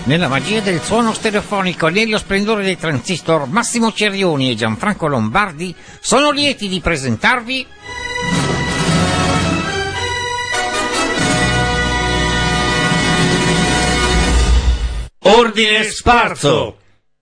Nella magia del suono stereofonico e nello splendore dei transistor, Massimo Cerioni e Gianfranco Lombardi sono lieti di presentarvi Ordine Sparso,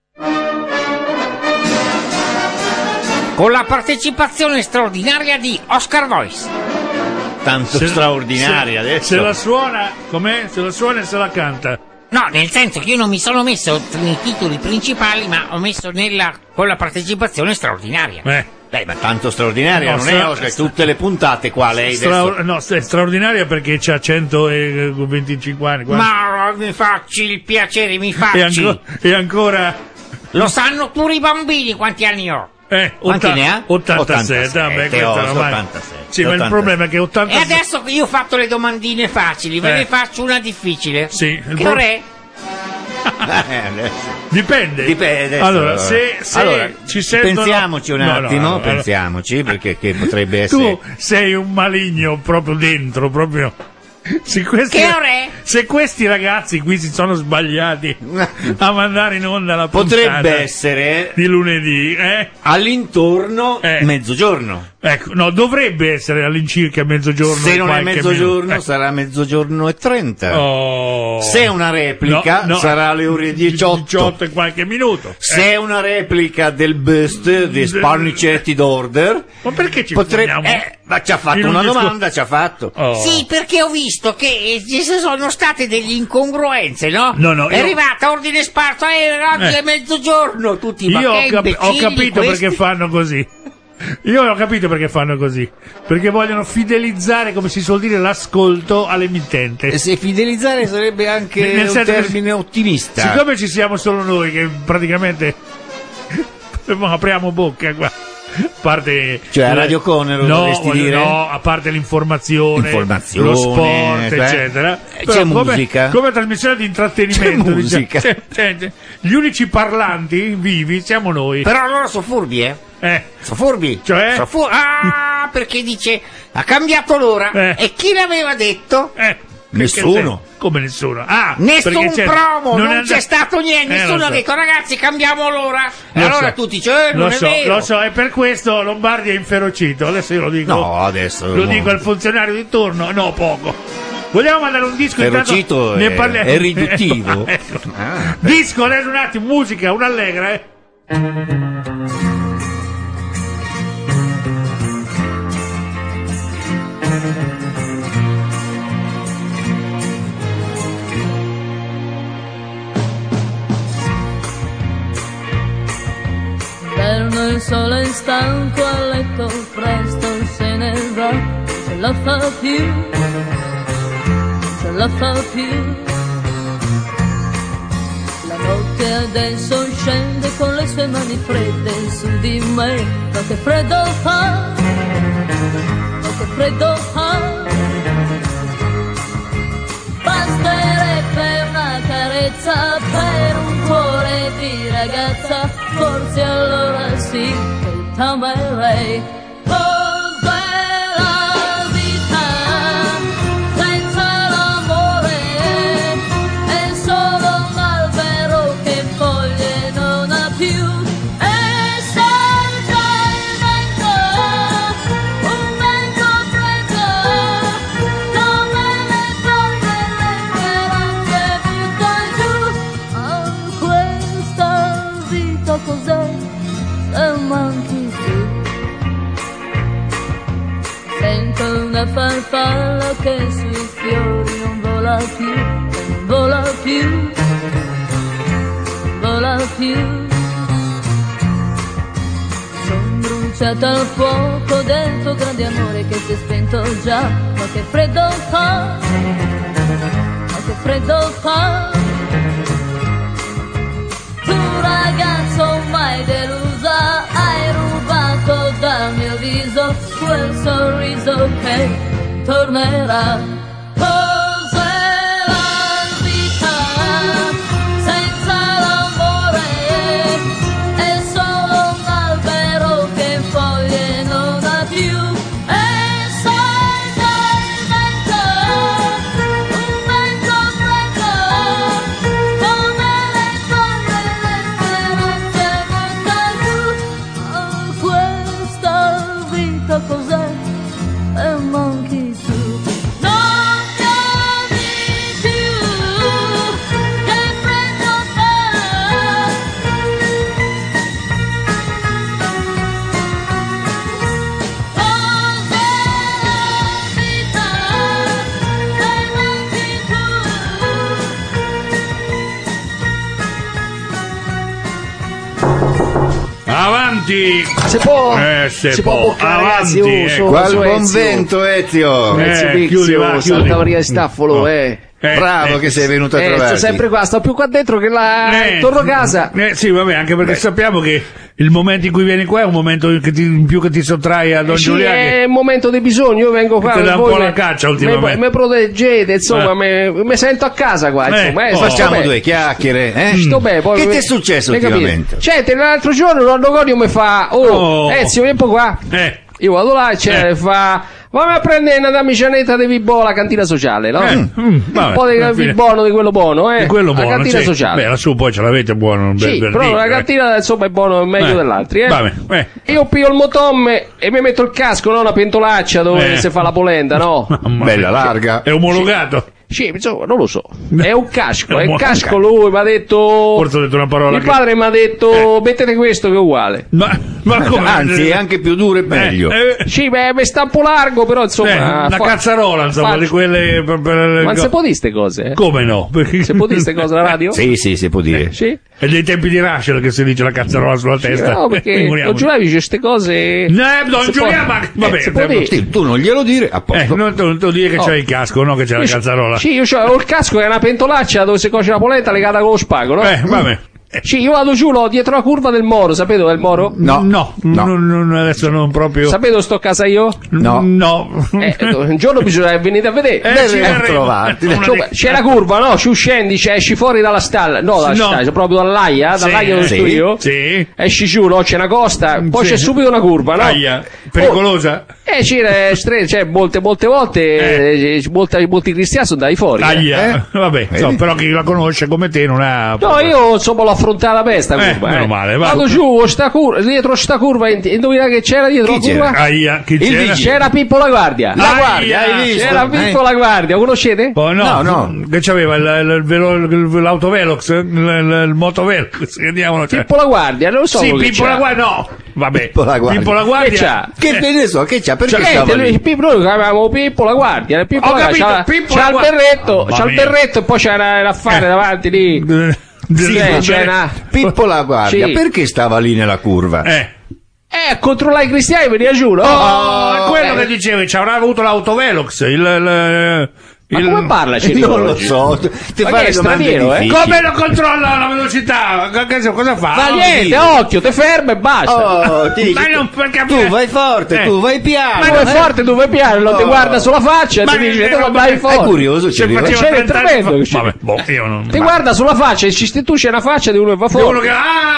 con la partecipazione straordinaria di Oscar Voice. tanto straordinaria adesso. Se la suona, com'è? Se la suona e se la canta. No, nel senso che io non mi sono messo nei titoli principali, ma ho messo con la partecipazione straordinaria. Beh, ma tanto straordinaria No, non è, Oscar, tutte le puntate qua lei adesso. No, è straordinaria perché c'ha 125 anni. Quasi. Ma mi facci il piacere, mi facci. E ancora... Lo sanno pure i bambini quanti anni ho. Quanti ne ha? 87, vabbè, questa ormai. 87. Sì, ma il problema è che 87... E adesso che io ho fatto le domandine facili, ve ne faccio una difficile. Sì. Che ora è? Dipende. Allora, se ci sentono... Pensiamoci un attimo, pensiamoci, perché che potrebbe essere... Tu sei un maligno proprio dentro, proprio... Se questi ragazzi qui si sono sbagliati a mandare in onda la puntata potrebbe essere di lunedì, all'intorno mezzogiorno. Ecco, no, dovrebbe essere all'incirca mezzogiorno. Se non è mezzogiorno sarà mezzogiorno e 30. Se è una replica sarà alle ore 18 e qualche minuto. Se è una replica del bust di Sparnicetti d'Order, ma perché ci ma ci ha fatto una domanda, ci ha fatto. Sì, perché ho visto che ci sono state delle incongruenze, no? No, è arrivata Ordine Sparso, oggi è mezzogiorno, tutti io ho capito perché fanno così. Io ho capito perché fanno così, perché vogliono fidelizzare, come si suol dire, l'ascolto all'emittente. E se fidelizzare sarebbe anche un termine ottimista. Siccome ci siamo solo noi, che praticamente apriamo bocca qua. A parte a Radio Conero dovresti dire? No, a parte l'informazione, lo sport, eccetera. C'è musica. Come trasmissione di intrattenimento. C'è musica. Gli unici parlanti vivi siamo noi. Però loro sono furbi, Sono furbi. Cioè? Perché dice ha cambiato l'ora. E chi l'aveva detto? Nessuno. Come nessuno? Nessun promo, non c'è stato niente, nessuno ha detto ragazzi cambiamo l'ora. E allora tu dici non è vero. Lo so, e per questo Lombardi è inferocito. Adesso io lo dico. No, adesso lo dico al funzionario di turno. No, poco. Vogliamo mandare un disco? Ferocito è riduttivo. Ecco. Disco, adesso un attimo, musica, un'allegra, Il sole è stanco a letto, presto se ne va, ce la fa più, ce la fa più. La notte adesso scende con le sue mani fredde su di me, ma che freddo fa, ma che freddo fa. Basterebbe una carezza per un cuore di ragazza, forse allora sì che t'amerei. Cos'è la vita senza l'amore? È solo un albero che foglie non ha più. E salta il vento, un vento freddo, come le donne le speranze butta giù. Questa vita cos'è? Se manchi tu. Sento una farfalla che sui fiori non vola più, non vola più, non vola più. Sono bruciata al fuoco del tuo grande amore che si è spento già, ma che freddo fa, ma che freddo fa. Tu ragazzo mai delusa, hai rubato dal mio viso quel sorriso che tornerà. Cos'è la vita senza l'amore? È solo un albero che foglie non ha più. E salta il vento, un vento freddo, come avanti. Si può boccare, ragazzi. Qual buon vento, Ezio. Chiudi Santa Maria di Staffolo, Bravo che sei venuto a trovarci. Sto sempre qua, sto più qua dentro che là, torno a casa. Sì, vabbè, anche perché sappiamo che il momento in cui vieni qua è un momento in più che ti sottrai a Don Giuliano. È un momento di bisogno, io vengo qua. Ti dà un po' la caccia ultimamente. Mi proteggete, insomma, mi sento a casa qua. Facciamo due chiacchiere. Sto bene, poi che ti è successo ultimamente? Senti, l'altro giorno Nonno Conio mi fa, Ezio, vieni un po' qua. Io vado là e fa... Vammi a prendere una damicianetta di Vibò alla cantina sociale, no? Un po' di Vibono, di quello buono, Di quello buono, la cantina sociale. Beh, lassù poi ce l'avete buono. Sì, però la cantina, insomma, è buono, è meglio dell'altri, Io piglio il motomme e mi metto il casco, no? Una pentolaccia dove si fa la polenta, no? Bella larga. È omologato. Sì, insomma, non lo so. È un casco, è un casco. Lui mi ha detto. Forse ho detto una parola. Il padre mi ha detto: mettete questo che è uguale. Ma come? Anzi, è anche più duro e meglio. Sì, beh, mi sta un po' largo, però insomma. Una cazzarola, insomma, di quelle. Ma non si può dire queste cose? Come no? Si può dire queste cose alla radio? Sì, si può dire. Sì. È dei tempi di Rachel che si dice la cazzarola sulla testa. No, perché non Giuliano dice queste cose. Non Giuliano, ma vabbè. Sì, tu non glielo dire, a posto. Non dire che c'hai il casco, no? Che c'è la cazzarola. Sì, io ho il casco che è una pentolaccia dove si cuoce la polenta legata con lo spago, no? Vabbè. Sì, io vado giù dietro la curva del Moro, sapete dove è il Moro? No, adesso non proprio. Sapete dove sto a casa io? No. Un giorno bisogna venire a vedere. C'è la curva, no? Ci scendi, esci fuori dalla stalla, stalla, proprio dall'aia dove sto io. Sì. Esci giù, no? C'è una costa, poi c'è subito una curva, no? Aia. Pericolosa? C'è molte volte molti cristiani sono andati fuori. Vabbè, però chi la conosce come te non ha. No, io insomma l'ho affrontata bene sta curva. Meno male, va. Vado giù, dietro sta curva, indovina che c'era dietro la curva? Chi c'era? C'era Pippo La Guardia. La Guardia, hai visto? C'era Pippo La Guardia, conoscete? No. Che c'aveva l'autovelox, il motovelox, Pippo La Guardia, non so. Sì, Pippo La Guardia, no. Vabbè, Pippo La Guardia. Che ne so, che c'ha? Perché stava lì? Noi avevamo Pippo La Guardia, c'ha il berretto e poi c'era l'affare davanti lì. Pippo La Guardia, perché stava lì nella curva? A controllare i cristiani veniva giù, no? È quello che dicevi, ci avrà avuto l'autovelox, Ma come parla Non lo so, ti fai straniero, Come lo controlla la velocità? Cosa fa? Ma niente, occhio, ti ferma e basta. Tu vai forte, tu vai piano. Ma tu vai forte, tu vai piano, non ti guarda sulla faccia e ti dice tu vai forte. È curioso, c'è il tremendo. Ti guarda sulla faccia e tu c'è una faccia di uno che va forte.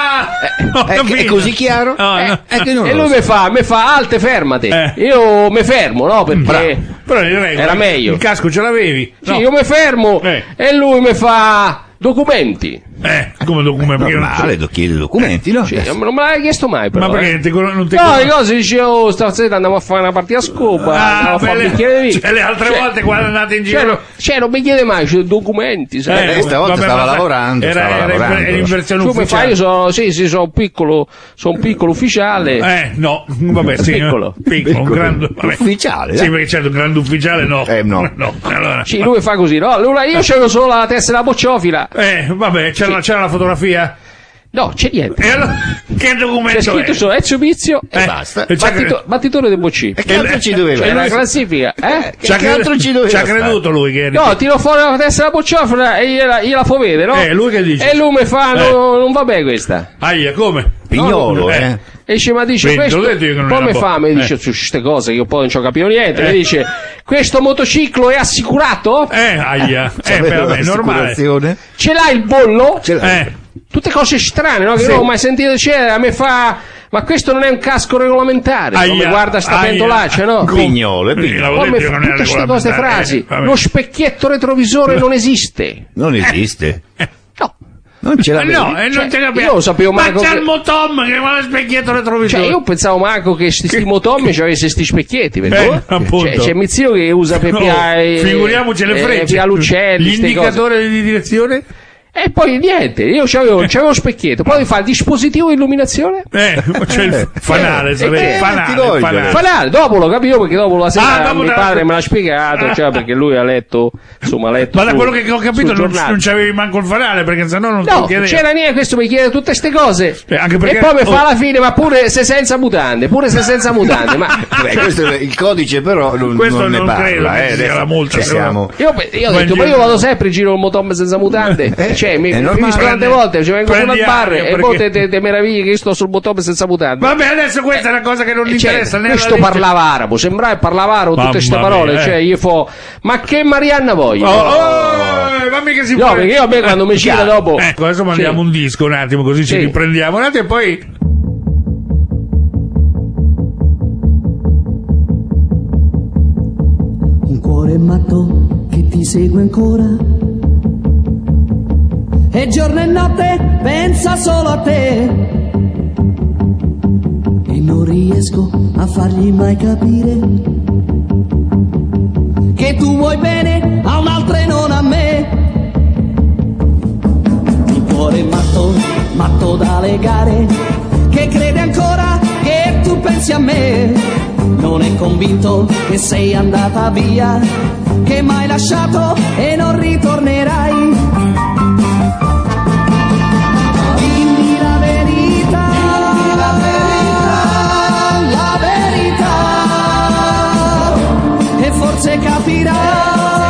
È così chiaro? E lui mi fa alte, fermati. Io mi fermo, no? Perché era meglio. Il casco ce l'avevi? Sì, io mi fermo e lui mi fa documenti. Come documenti? Normale, chiede documenti, no? Non me l'hai chiesto mai, però. Ma perché non ti No, le cose dicevo, stasera andiamo a fare una partita a scopa, andiamo a fare un bicchiere di vino. Le altre volte quando andate in giro. Non mi chiede mai, c'è documenti, sai? Stavolta stava lavorando. Era in versione ufficiale. Io sono un piccolo ufficiale. No, vabbè, sì. Piccolo. Un grande ufficiale. Sì, perché certo, un grande ufficiale no. No. Allora. Sì, lui fa così, no? Io c'avevo solo la testa della bocciofila. Vabbè, c'era la fotografia? No, c'è niente. E allora, che documento c'è scritto solo Ezio Pizio e basta. Battitore del Bocci. E che altro ci doveva? C'è la classifica, Che altro ci doveva? Ci ha creduto lui che no, tiro fuori la testa della bocciofila e gliela fa vedere, no? Lui che dice? E lui mi fa non va bene questa. Aia, come? Pignolo, E ci ma dice questo, poi mi fa, mi dice su queste cose che io poi non ci ho capito niente, mi dice questo motociclo è assicurato? Aia, vabbè, normale. Ce l'ha il bollo? Ce l'ha. Tutte cose strane, no? Che non ho mai sentito dire, a me fa ma questo non è un casco regolamentare, come guarda sta pentolaccia, no? Pignolo. Poi mi fa tutte queste cose frasi, lo specchietto retrovisore non esiste. Non esiste? No. Non ce l'avevi? No, non ce l'avevo. Io lo sapevo manco. Ma c'è il motom che va lo specchietto retrovisore. Io pensavo manco che sti motom ci avesse sti specchietti, appunto. C'è mio zio che usa per figuriamoci le frecce. l'uccelli, l'indicatore di direzione? E poi niente, io c'avevo lo specchietto, poi fa il dispositivo di illuminazione. C'è il fanale, fanale, dopo lo capivo perché dopo la sera mio padre me l'ha spiegato, cioè perché lui ha letto. Ma da quello che ho capito non c'avevi manco il fanale, perché sennò non no, non c'era niente, questo mi chiede tutte queste cose. Anche perché, e poi mi fa alla fine, ma pure se senza mutande, ma questo è il codice, però non ne parla, la multa. Io ho detto, ma io vado sempre in giro con motombe senza mutande. Cioè, mi visto tante volte, ci vengo con al bar e poi te meravigli che io sto sul motombe senza mutande. Vabbè, adesso questa è una cosa che non gli interessa. Questo parlava arabo, sembrava parlava arabo tutte queste parole, cioè io ma che Marianna voglio? Mamma che si può. No, perché io a me quando mi gira dopo. Ecco, adesso mandiamo un disco un attimo, così ci riprendiamo un attimo e poi. Un cuore matto che ti segue ancora. E giorno e notte pensa solo a te. E non riesco a fargli mai capire che tu vuoi bene a un'altra e non a me. Un cuore matto, matto da legare, che crede ancora che tu pensi a me. Non è convinto che sei andata via, che m'hai lasciato e non ritornerai. Dimmi la verità, la verità, e forse capirà.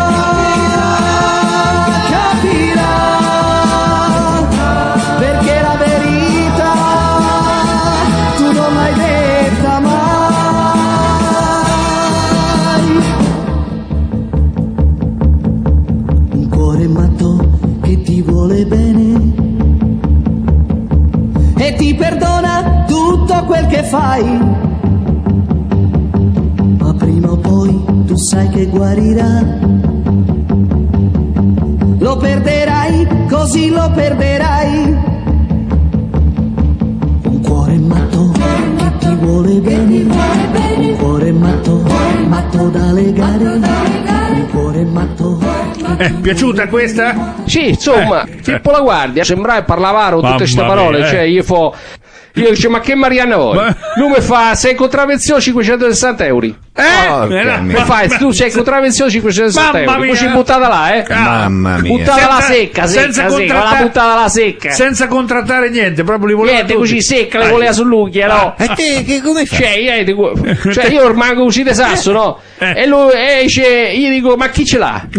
Bene e ti perdona tutto quel che fai, ma prima o poi tu sai che guarirà. Lo perderai, così lo perderai. Un cuore matto che ti vuole bene, un cuore matto, matto da legare, un cuore matto. Piaciuta questa? Sì, insomma, tipo la guardia, sembrava parlavaro tutte queste parole, cioè io dice, ma che Marianna vuoi? Lui mi fa, sei contravvenzione 560 euro. Mi fai, tu sei contravvenzione 560 euro, poi ci buttata là, Mamma mia. Buttata la secca, la buttata la secca. Senza contrattare niente, proprio li voleva niente, così secca, le voleva sull'unghia, no? E te, che come fai? Cioè, io rimango così di sasso, no? E lui dice, io dico, ma chi ce l'ha?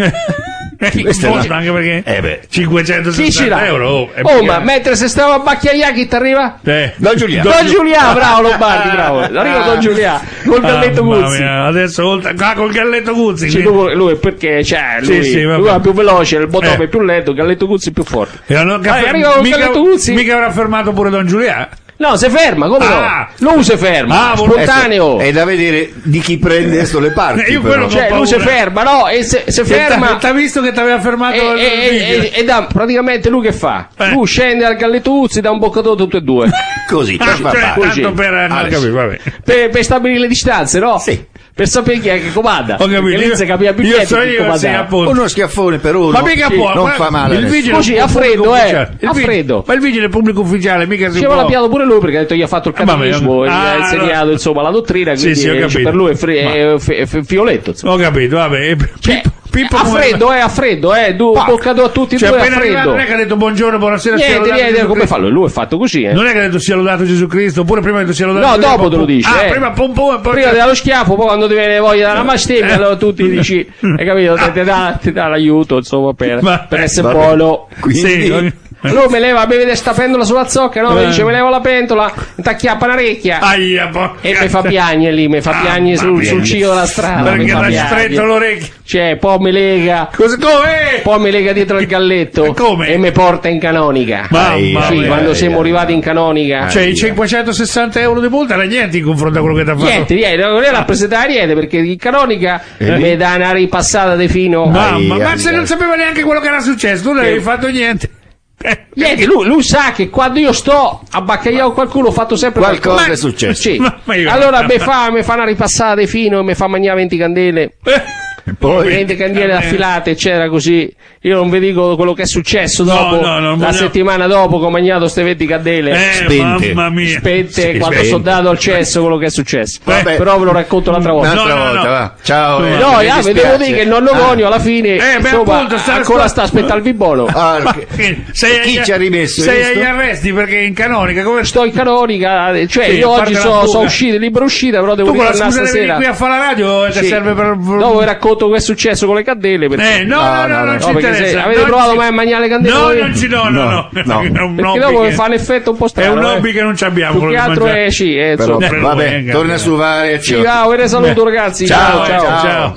Anche perché 560 euro. Ma mentre se stavo a bacchiaià chi ti arriva? Don Giulià, bravo Lombardi, bravo. Arriva Don Giulià col galletto Guzzi. Adesso col galletto Guzzi. Lui perché lui è più veloce, il bottone è più lento, il galletto Guzzi è più forte. Arriva col galletto Guzzi. Mica avrà fermato pure Don Giulià? No, si ferma, come no? Lui si ferma, spontaneo. È da vedere di chi prende adesso le parti. Lui si ferma, no? E se ferma. T'ha visto che ti aveva fermato e praticamente lui che fa? Lui scende al galletto Uzzi, dà un boccatone tutte e due. Così, tanto per stabilire le distanze, no? Sì. Per sapere chi è che comanda. Ho capito. Lì si capiva più uno schiaffone per uno. Ma mica può. Non fa male. Il vigile così, a freddo, a freddo. Ma il vigile pubblico ufficiale mica si può. Ci aveva piato pure lui perché ha detto gli ha fatto il catechismo, gli ha insegnato insomma la dottrina, quindi per lui è fioletto. Ho capito, vabbè. A freddo, boccado a tutti e due a freddo. Non è che ha detto buongiorno, buonasera. Niente, come fa lui? Lui è fatto così. Non è che ha detto sia lodato Gesù Cristo, oppure prima ha detto sia lodato Gesù Cristo. No, dopo te lo dice. Prima pum pum e poi. Prima ti dà lo schiaffo, poi quando ti viene voglia della mastemmia, allora tu ti dici, hai capito? Ti dà l'aiuto, insomma, per essere buono. Quindi. Lui mi vede sta pentola sulla zocca, no? Mi dice, mi levo la pentola, mi t'acchiappa una orecchia. E mi fa piagne lì, mi fa piagne sul ciglio della strada. Perché l'ha stretto l'orecchio. Cioè, poi mi lega. Come? Poi mi lega dietro il galletto. Come? E mi porta in canonica. Quando siamo arrivati in canonica. Cioè, i 560 euro di multa era niente in confronto a quello che ti ha fatto. Niente, non è rappresentare niente, perché in canonica mi dà una ripassata di fino. Ma se non sapeva neanche quello che era successo, tu non avevi fatto niente. Niente, lui sa che quando io sto a baccagliare qualcuno ho fatto sempre qualcosa è successo. Sì. Allora mi fa una ripassata di fino, mi fa mangiare 20 candele. poi 20 candele affilate, c'era così. Io non vi dico quello che è successo dopo, la settimana dopo che ho mangiato queste 20 candele spente, mamma mia, spente quando sono dato al cesso quello che è successo. Però ve lo racconto un'altra volta. Va. Ciao. Vi devo dire che il nonno Conio alla fine appunto, ancora sta aspettando il bibbolo. Chi ci ha rimesso? Sei agli arresti perché in canonica? Come sto in canonica? Cioè io oggi sono uscito, libero uscita, però devo tornare stasera. Qui a fare la radio serve per... Dopo vi racconto che è successo con le candele. No, non ci interessa. Avete provato mai a mangiare le candele? No. Perché dopo fa un effetto un po' strano. È un hobby che non abbiamo. Più che altro è vabbè, torna su Vare. Ciao, ve ne saluto ragazzi. Ciao.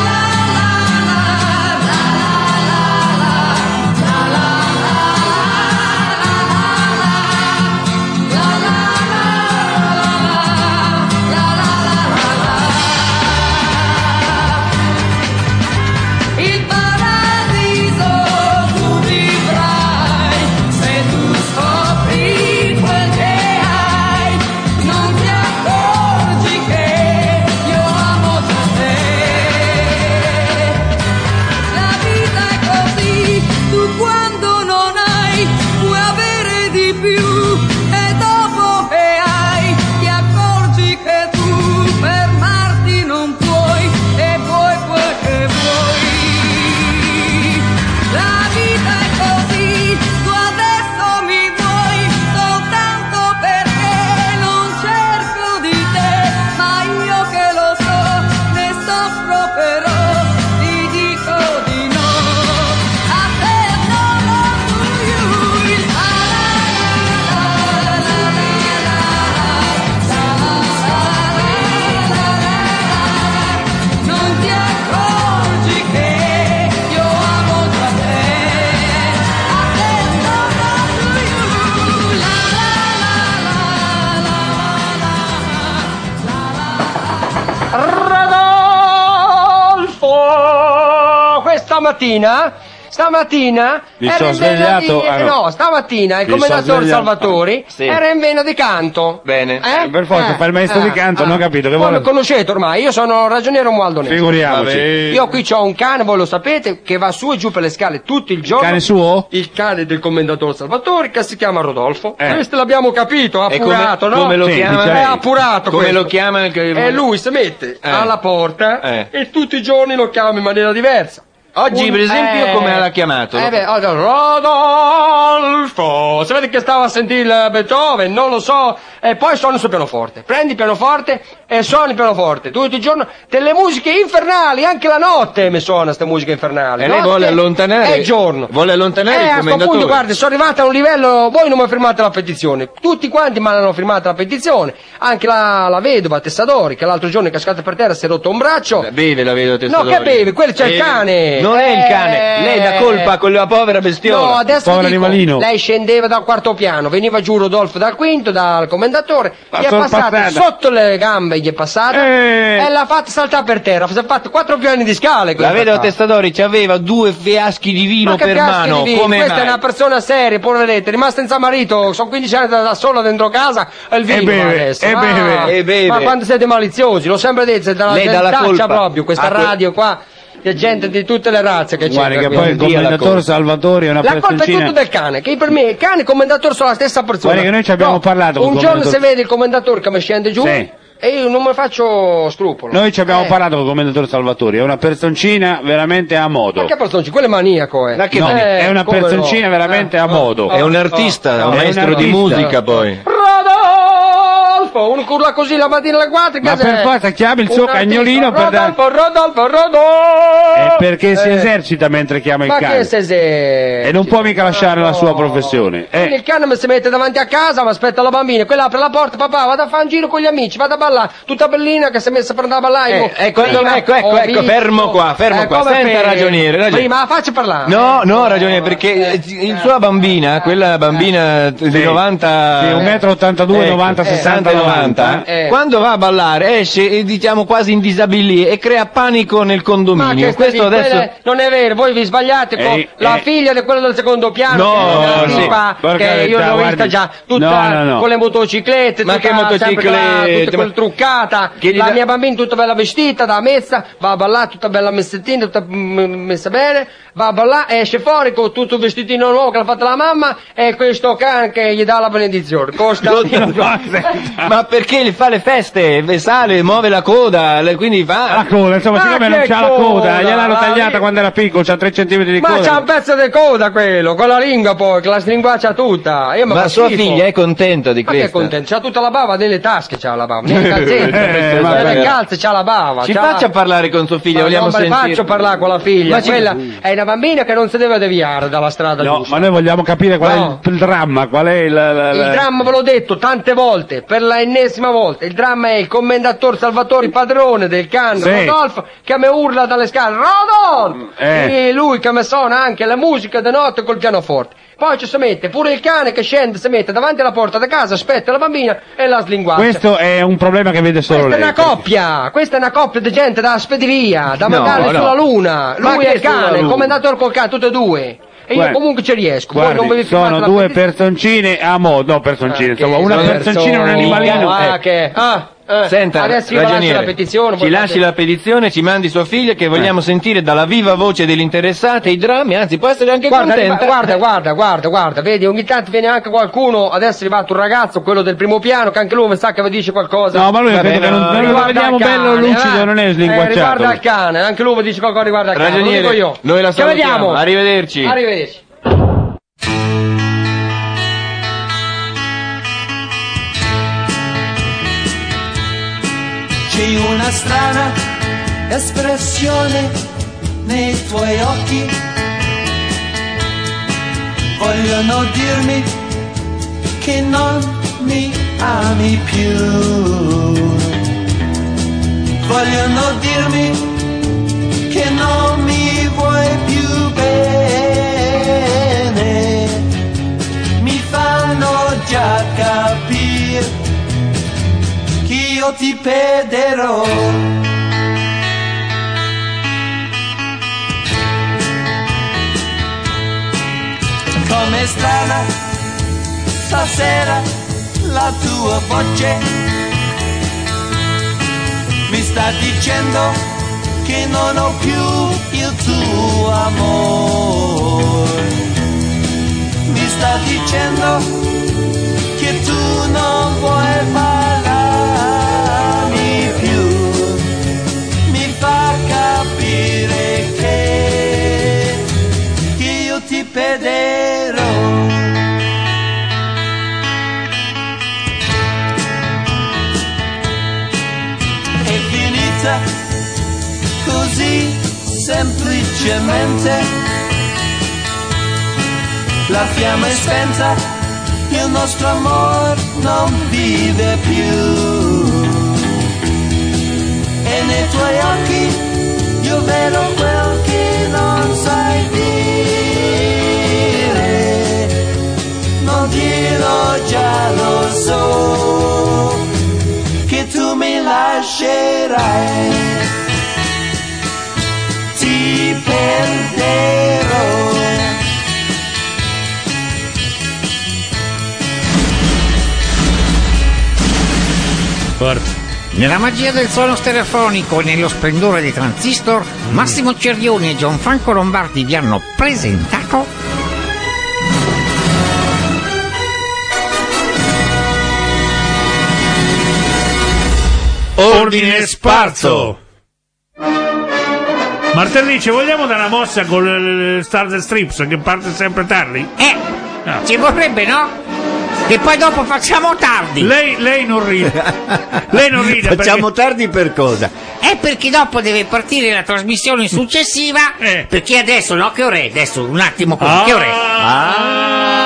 Stamattina stamattina il commendatore Salvatori era in vena di canto. Bene. Per forza fa il maestro di canto, non ho capito che voi lo conoscete ormai, io sono ragioniere Romualdo Neri. Figuriamoci. Io qui c'ho un cane, voi lo sapete, che va su e giù per le scale tutto il giorno. Il cane suo? Il cane del commendatore Salvatori, che si chiama Rodolfo. Questo l'abbiamo capito, appurato, no? Come lo chiama? È appurato. Come lo chiama? E lui si mette alla porta e tutti i giorni lo chiama in maniera diversa. Oggi, per esempio, come l'ha chiamato? Rodolfo! Sapete che stava a sentire Beethoven? Non lo so. E poi suona sul pianoforte. Prendi il pianoforte e suoni il pianoforte. Tutto il giorno. Delle musiche infernali, anche la notte mi suona queste musiche infernali. E lei vuole allontanare? È il giorno. Vuole allontanare il commendatore? A questo punto, guarda, sono arrivata a un livello... Voi non mi firmate la petizione. Tutti quanti mi hanno firmato la petizione. Anche la vedova Tessadori, che l'altro giorno è cascata per terra, si è rotto un braccio. Beve la vedova Tessadori? No, che beve? Quello c'è il cane. Non è il cane, lei la colpa con la povera bestiola. No, adesso povero animalino. Lei scendeva dal quarto piano, veniva giù Rodolfo dal quinto, dal commendatore, gli è passata sotto le gambe, gli è passata e l'ha fatta saltare per terra. Si è fatto 4 piani di scale. La vedova Tessadori ci aveva 2 fiaschi di vino per mano. Come questa mai? È una persona seria, poveretta, rimasta senza marito, sono 15 anni da sola dentro casa e il vino adesso. E beve. Ma quando siete maliziosi, l'ho sempre detto, lei dà la colpa proprio, questa radio qua. C'è gente di tutte le razze che c'è. Guarda che poi il commendatore Salvatori è una personcina. La colpa è tutto del cane, che per me il cane e il commendatore sono la stessa persona. Guarda che noi ci abbiamo parlato. Un giorno si vede il commendatore che mi scende giù e io non mi faccio scrupolo. Noi ci abbiamo parlato con il commendatore Salvatori, è una personcina veramente a modo. Ma che personcina? Quello è maniaco, è una personcina veramente a modo. È un artista, un maestro di musica poi. Uno curla così la mattina alle 4. Ma per forza chiama il suo cagnolino per Rodolfo. Perché si esercita mentre chiama il cane. Ma che si esercita? E non può mica lasciare la sua professione. Il cane mi si mette davanti a casa, mi aspetta la bambina, quella apre la porta, papà, vado a fare un giro con gli amici, vado a ballare, tutta bellina che si è messa per andare a ballare. Ecco, fermo qua, senta ragioniere. Prima la faccio parlare. No, ragioniere, perché la sua bambina, quella bambina di 90... Sì, 1,82 m, 90, 60, 90, quando va a ballare esce, diciamo, quasi in disabili e crea panico nel condominio. Questo adesso non è vero, voi vi sbagliate con la figlia di quello del secondo piano, che io l'ho vista già tutta con le motociclette, ma che motociclette, tutta truccata, la mia bambina tutta bella vestita, da messa, va a ballare tutta bella messettina, tutta messa bene, va a ballare, esce fuori con tutto il vestitino nuovo che l'ha fatto la mamma e questo cane che gli dà la benedizione. Ma perché gli fa le feste, sale, muove la coda, quindi va la coda, insomma, siccome non c'ha la coda, gliel'hanno tagliata quando era piccolo, c'ha 3 centimetri di coda. Ma c'ha un pezzo di coda quello, con la lingua poi, che la slinguaccia tutta. Ma sua figlia è contenta di questo? Ma che è contenta? C'ha tutta la bava nelle tasche, c'ha la bava, nelle calzette, nelle calze c'ha la bava. Ci faccia parlare con sua figlia, vogliamo sentire. Non faccio parlare con la figlia, quella è una bambina che non si deve deviare dalla strada giusta. Ma noi vogliamo capire qual è il dramma, qual è il dramma, ve l'ho detto tante volte, per la ennesima volta, il dramma è il commendator Salvatore, padrone del can Rodolfo, che mi urla dalle scale, Rodolfo! E lui che mi suona anche la musica di notte col pianoforte. Poi ci si mette pure il cane che scende, si mette davanti alla porta di casa, aspetta la bambina e la slinguaccia. Questo è un problema che vede solo lei. Questa è una coppia di gente da spedire, da mandare sulla luna. Lui è il cane, il commendatore col cane, tutte e due. E io comunque ci riesco. Guardi, non sono due personcine a modo, no, personcine, insomma, una personcina e un animalino. Senta, adesso io lascio la petizione. Ci lasci la petizione, ci mandi sua figlia che vogliamo sentire dalla viva voce dell'interessata i drammi, anzi può essere anche contenta. Guarda, vedi, ogni tanto viene anche qualcuno, adesso è arrivato un ragazzo, quello del primo piano, che anche lui mi sa che vi dice qualcosa. No, ma lui credo che non lo vediamo bello lucido, non è slinguacciato. Riguarda il cane, anche lui mi dice qualcosa riguardo al cane. Ragioniere, lo dico io. Noi la salutiamo. Arrivederci. C'è una strana espressione nei tuoi occhi, vogliono dirmi che non mi ami più, vogliono dirmi che non mi vuoi più bene, mi fanno già capire che io ti perderò. Com'è strana stasera la tua voce, mi sta dicendo che non ho più il tuo amore, mi sta dicendo che tu non vuoi parlarmi più, mi fa capire che io ti perderò. È finita così semplicemente, la fiamma è spenta, il nostro amor non vive più, e nei tuoi occhi io vedo quel che non sai dire, non dirò, già lo so che tu mi lascerai, ti perderò. Forza. Nella magia del suono stereofonico e nello splendore dei transistor, Massimo Cerrioni e Gianfranco Lombardi vi hanno presentato Ordine Sparso. Martellice, vogliamo dare una mossa con le Stars and Strips che parte sempre tardi? Ci vorrebbe, no? Che poi dopo facciamo tardi. Lei non ride. Lei non ride. Facciamo tardi per cosa? Perché dopo deve partire la trasmissione successiva. Perché adesso, no? Che ore è? Adesso un attimo. Che ore è?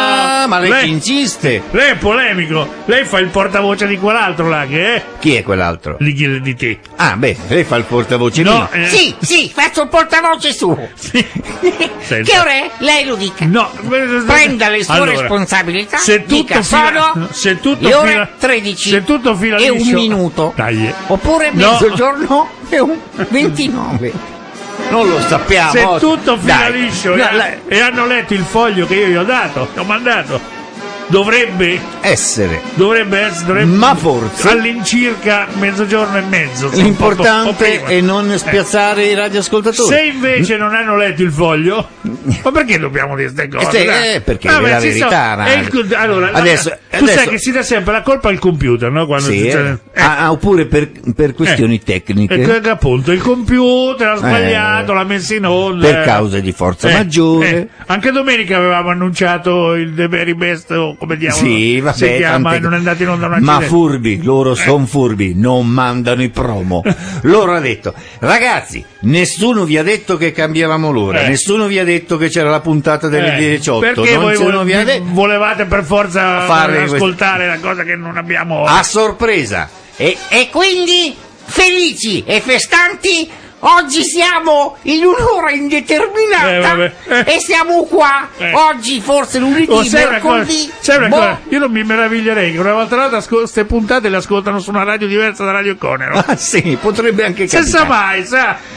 ma lei ci insiste. Lei è polemico. Lei fa il portavoce di quell'altro là che è. Chi è quell'alro? Di te. Ah, beh, lei fa il portavoce mio. Sì, faccio il portavoce suo. Sì. Che ora è? Lei lo dica. No, prenda le sue responsabilità. Se tutto le ore 13 se tutto fila e liscio, un minuto. Dai. Oppure mezzogiorno e un 29. Non lo sappiamo. Se tutto fila liscio e hanno letto il foglio che io gli ho dato, ho mandato. Dovrebbe essere, ma forse all'incirca mezzogiorno e mezzo. L'importante è non spiazzare i radioascoltatori. Se invece non hanno letto il foglio, ma perché dobbiamo dire queste cose? Perché è la verità. Allora, adesso sai che si dà sempre la colpa al computer, no? Quando oppure per questioni tecniche. Appunto, il computer ha sbagliato, l'ha messo in onda. Per cause di forza maggiore. Anche domenica avevamo annunciato il The Very Best. Come diavolo si chiama, non è andato in onda una ma furbi, loro sono furbi, non mandano i promo. Loro ha detto, ragazzi, nessuno vi ha detto che cambiavamo l'ora, nessuno vi ha detto che c'era la puntata delle 18. Perché volevate per forza ascoltare la cosa che non abbiamo a sorpresa. E quindi felici e festanti. Oggi siamo in un'ora indeterminata e siamo qua. Oggi forse lunedì, mercoledì. Io non mi meraviglierei che una volta queste puntate le ascoltano su una radio diversa da Radio Conero. Ah sì, potrebbe anche capitare. Senza mai, sa.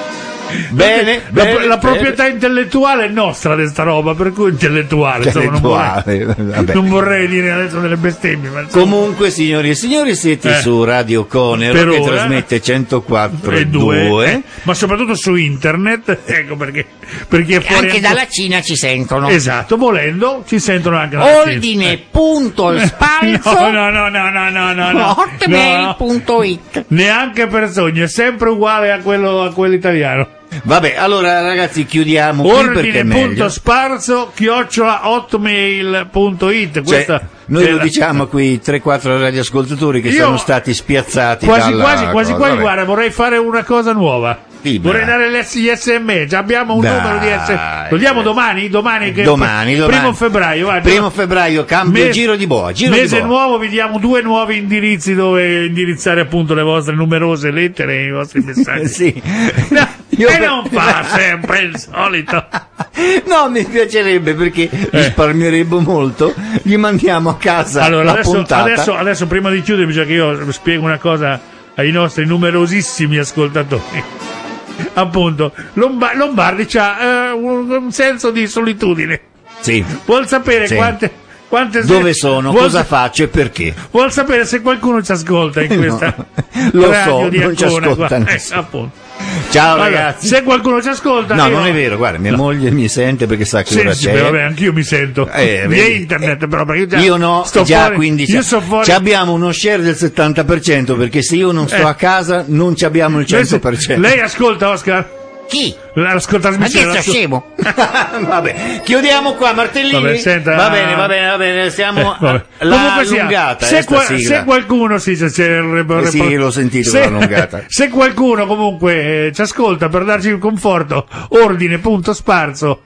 Bene, la proprietà intellettuale è nostra di sta roba, per cui intellettuale. Non vorrei dire adesso delle bestemmie. Ma comunque, signori e signori, siete su Radio Conero che trasmette 104.2, ma soprattutto su internet. Ecco perché è fuori anche dalla Cina ci sentono. Esatto, volendo ci sentono anche dalla Ordine.spalzo hotmail.it. Neanche per sogno, è sempre uguale a quello italiano. Vabbè, allora ragazzi chiudiamo qui perché è meglio. Ordine.sparso@hotmail.it. Noi lo diciamo a quei 3-4 radioascoltatori che sono stati spiazzati quasi, guarda, vorrei fare una cosa nuova. Vorrei dare gli SMS. Abbiamo un numero di SMS. Lo diamo domani? Domani. 1 febbraio. Guarda. 1 febbraio cambio giro di boa. Mese nuovo, vi diamo 2 nuovi indirizzi dove indirizzare appunto le vostre numerose lettere e i vostri messaggi. Sì. Non fa sempre il solito. No, mi piacerebbe perché risparmierebbe molto. Gli mandiamo a casa la puntata. Adesso prima di chiudere bisogna che io spiego una cosa ai nostri numerosissimi ascoltatori. Appunto, Lombardi c'ha un senso di solitudine. Sì. Vuol sapere quante dove sono, cosa faccio e perché. Vuol sapere se qualcuno ci ascolta in questa lo radio so, di non ci ascolta appunto. Ciao ragazzi. Se qualcuno ci ascolta. No, non è vero, guarda, mia moglie mi sente perché sa che ora c'è. Vabbè, anch'io mi sento. Via internet, però perché io no, già 15 anni. Abbiamo uno share del 70% perché se io non sto a casa non ci abbiamo il 100%. Lei ascolta, Oscar? Chi? L'ascolta ma che sto scemo? Vabbè, chiudiamo qua, Martellini. Vabbè, senta, va bene, siamo allungata. Se qualcuno sì, l'ho sentito l'allungata. Se qualcuno comunque ci ascolta per darci il conforto, ordine.sparso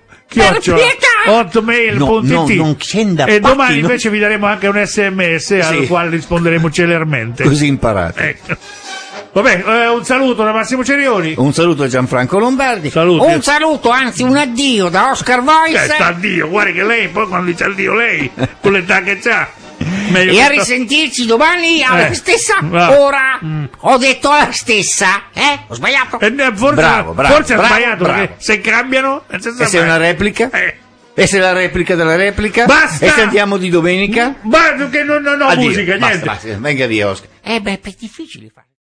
hotmail.it e domani invece vi daremo anche un SMS al quale risponderemo celermente. Così imparate. Ecco. Vabbè, un saluto da Massimo Cerioni. Un saluto da Gianfranco Lombardi. Un saluto, anzi un addio da Oscar Voice. Addio, guarda che lei, poi quando dice addio lei, con l'età che c'ha. E a risentirci domani alla stessa ora. Ho detto alla stessa, Ho sbagliato? Forse ha sbagliato, perché se cambiano... E se è una replica? E se la replica della replica? Basta! E sentiamo di domenica? Basta che non ho musica, niente. Basta, venga via Oscar. È difficile fare.